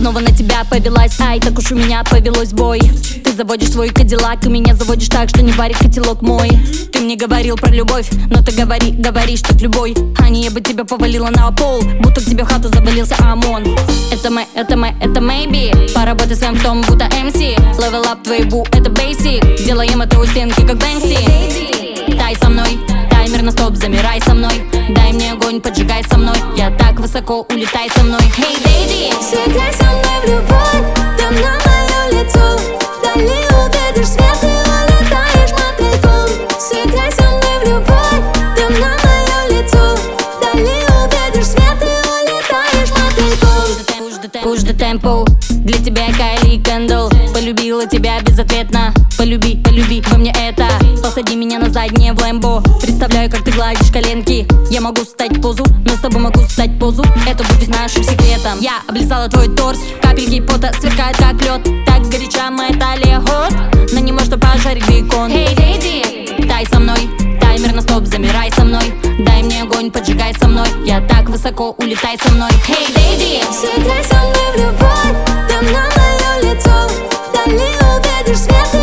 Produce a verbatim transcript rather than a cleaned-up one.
снова на тебя повелась. Ай, так уж у меня повелось бой. Ты заводишь свой кадиллак и меня заводишь так, что не варит котелок мой. Ты мне говорил про любовь, но ты говори, говоришь так любой. А не я бы тебя повалила на пол, будто к тебе в хату завалился ОМОН. Это мы, это мы, это maybe. Поработай с вами в том, будто эм си. Level up твоей бу, это basic. Делаем это у стенки, как Бэнкси. Тай со мной, таймер на стоп, замирай со мной. Дай мне огонь, поджигай со мной. Я так высоко, улетай со мной. Hey, lady, сыграй со мной в любовь, там на мое лицо. Вдали увидишь свет и улетаешь мотыльком. Сыграй со мной в любовь, там на мое лицо. Вдали увидишь свет и улетаешь мотыльком. Push the tempo, для тебя Кайли Кэндл. Полюбила тебя безответно. Полюби, полюби во мне это. Посади меня на заднее в Лэмбо. Представляю, как ты гладишь коленки. Я могу стать позу, но с тобой могу стать позу. Это будет нашим секретом. Я облизала твой торс, капельки пота сверкают как лед. Так горяча моя талия ход, но не может пожарить бекон. Hey, lady, тай со мной, таймер на стоп, замирай со мной. Дай мне огонь, поджигай со мной. Я так высоко, улетай со мной. Hey, lady, сыграй со мной в любовь, там на мое лицо. Вдали увидишь свет.